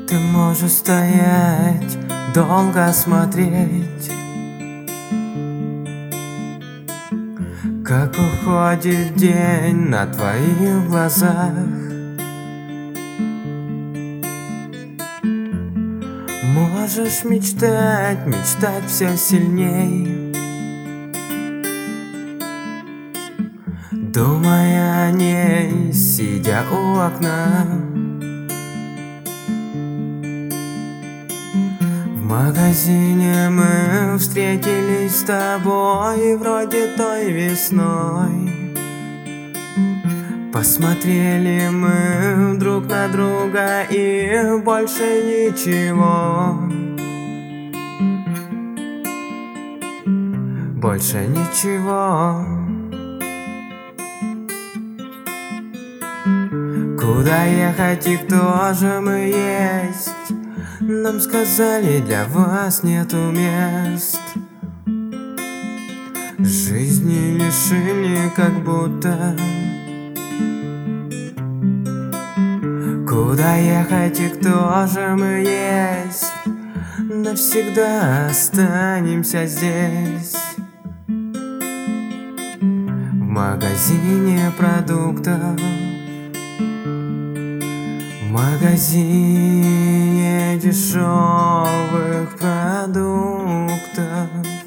Ты можешь стоять, долго смотреть, как уходит день на твоих глазах. Можешь мечтать, мечтать все сильней, думая о ней, сидя у окна. В магазине мы встретились с тобой вроде той весной. Посмотрели мы друг на друга и больше ничего. Больше ничего. Куда ехать и кто же мы есть? Нам сказали, для вас нету мест. Жизни лишили как будто. Куда ехать и кто же мы есть? Навсегда останемся здесь. В магазине продуктов, в магазине дешевых продуктов.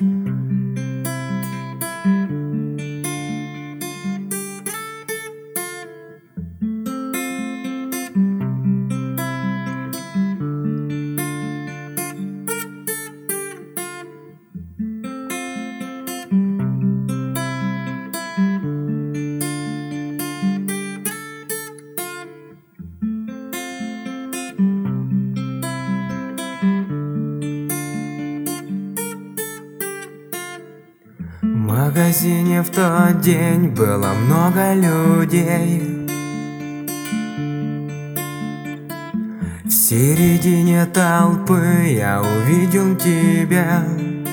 В магазине в тот день было много людей. В середине толпы я увидел тебя.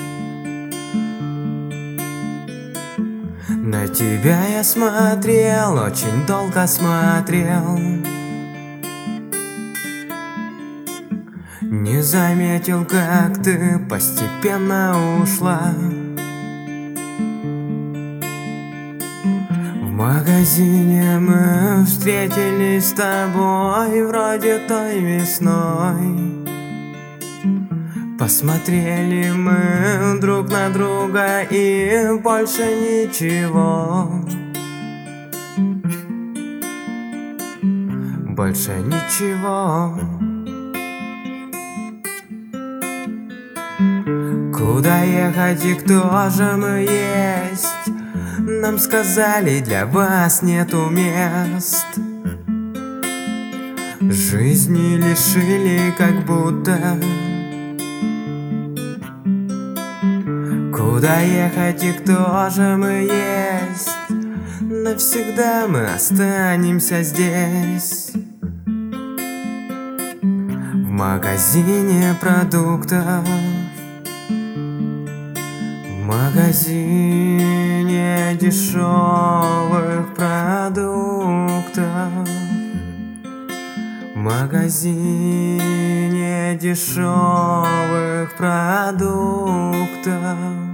На тебя я смотрел, очень долго смотрел. Не заметил, как ты постепенно ушла. В магазине мы встретились с тобой вроде той весной. Посмотрели мы друг на друга и больше ничего. Больше ничего. Куда ехать и кто же мы есть? Нам сказали, для вас нету мест. Жизни лишили как будто. Куда ехать и кто же мы есть? Навсегда мы останемся здесь. В магазине продуктов, в магазине дешевых продуктов, в магазине дешевых продуктов.